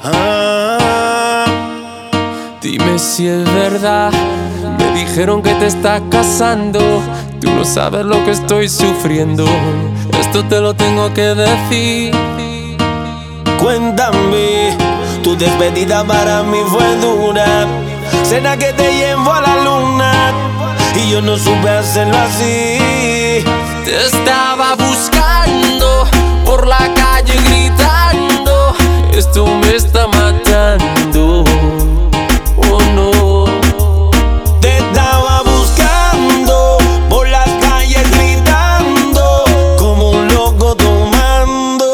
Ah, Dime si es verdad. Me dijeron que te estás casando. Tú no sabes lo que estoy sufriendo. Esto te lo tengo que decir. cuéntame, tu despedida para mí fue dura. Cena que te llevo a la luna y yo no supe hacerlo así. Te estaba buscando por la calle gritando. Esto me está matando. Oh no. Te estaba buscando por las calles gritando como un loco tomando.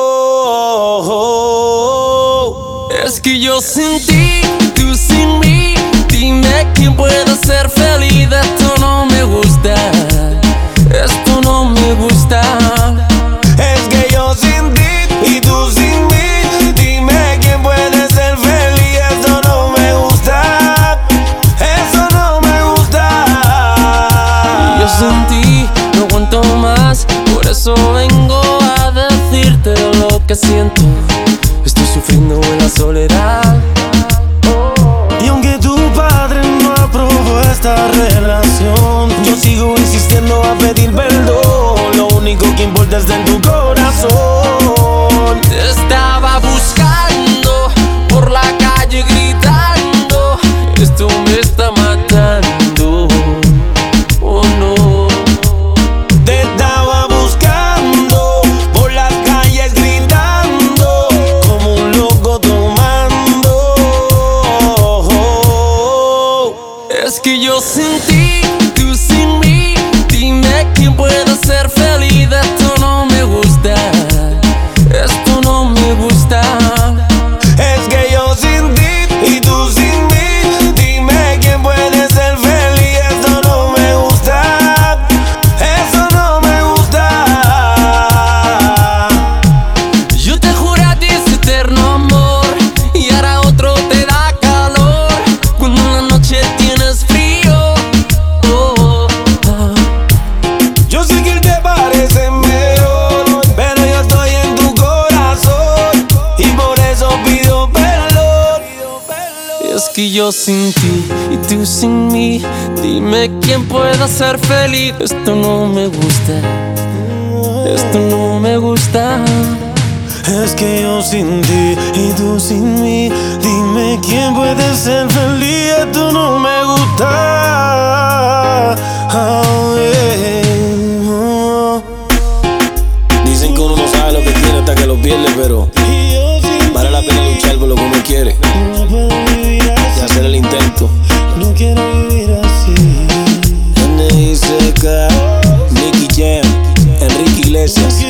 Es que yo sin ti, tú sin mí. Dime quién puede ser feliz. Esto no me gusta. Esto no me gusta. Es que yo sin ti y tú sin mí. Dime quién puede ser feliz. Eso no me gusta. Eso no me gusta. Yo sin ti no aguanto más. Por eso vengo a decirte lo que siento. Estoy sufriendo en la soledad. Y aunque tu padre no aprobó esta relación, yo sigo insistiendo a pedir perdón. Lo único que importa es en tu corazón. Te estaba buscando por la calle gritando. Esto me está matando. Oh no. Te estaba buscando por las calles gritando como un loco tomando. Es que yo sin ti, tú sin mí. Dime quién puede ser feliz. Esto no me gusta. Esto no me gusta. Es que yo sin ti y tú sin mí. Dime quién puede ser feliz. Eso no me gusta. Eso no me gusta. Yo te juro a ti ese eterno amor y ahora otro te da calor cuando en la noche tienes frío. Oh, oh. Yo sé que él te parece mejor, pero yo estoy en tu corazón y por eso pido perdón. Es que yo sin ti y tú sin mí. Dime quién pueda ser feliz. Esto no me gusta. Esto no me gusta. Es que yo sin ti y tú sin mí. Dime quién puede ser feliz. Esto no me gusta. Oh, yeah. Dicen que uno no sabe lo que tiene hasta que lo pierde, pero vale la pena luchar por lo que uno quiere y hacer el intento. No quiero vivir así. NICK, Nicky Jam, Enrique Iglesias.